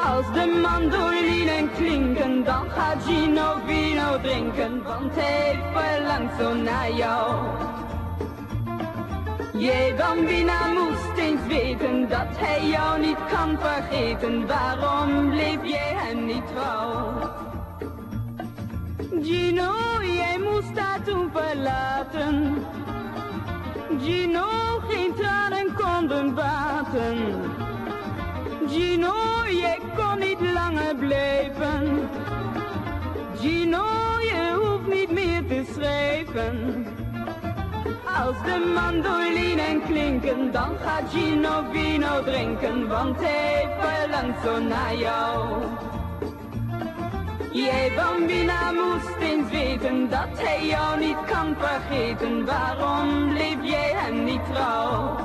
Als de mandolinen klinken, dan gaat Gino vino drinken, want hij verlangt zo naar jou. Jij bambina moest eens weten dat hij jou niet kan vergeten, waarom bleef jij hem niet trouw? Gino, jij moest haar toen verlaten. Gino, geen tranen konden baten. Gino, jij kon niet langer blijven. Gino, je hoeft niet meer te schrijven. Als de mandolinen klinken, dan gaat Gino vino drinken, want hij verlangt zo naar jou. Jij bambina moest eens weten dat hij jou niet kan vergeten, waarom bleef jij hem niet trouw?